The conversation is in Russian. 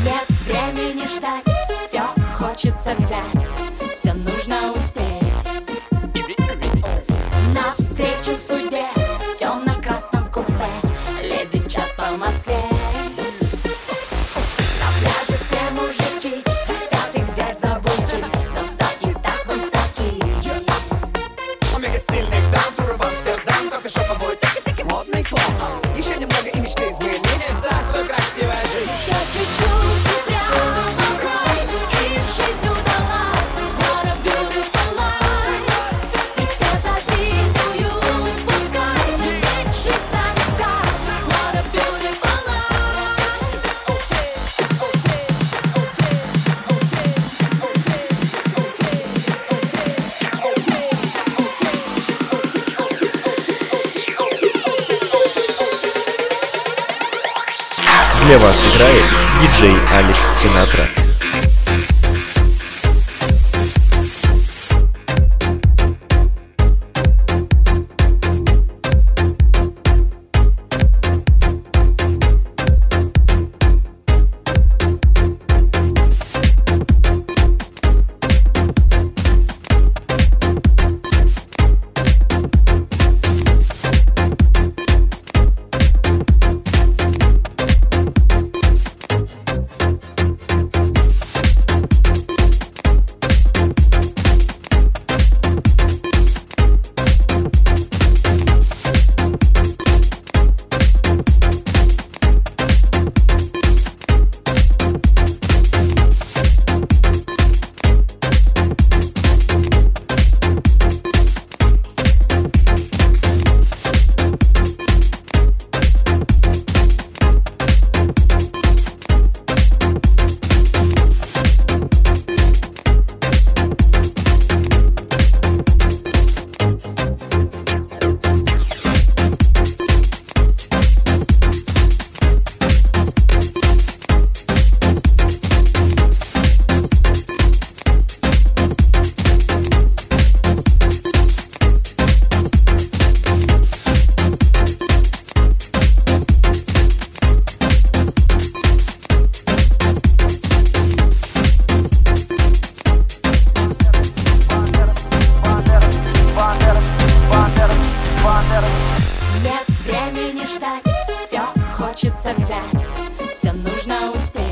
Нет времени ждать, все хочется взять, все нужно успеть. Навстречу судьбе в темно-красном купе леди мчат по Москве. На пляже все мужики хотят их взять за буки, но ставки так высоки. Мега стильных дам, туры в Амстердам, кофешопа будет тики-тики, модный фон. Еще немного и мечты сбылись. Здравствуй, красивая жизнь. Еще чуть-чуть и прямо в рай, и жизнь удалась. What a beautiful life. И все завидуют, пускай здесь жизнь станет кайф. What a beautiful life. Для вас играет диджей Алекс Синатра. Нет времени ждать, все хочется взять, все нужно успеть.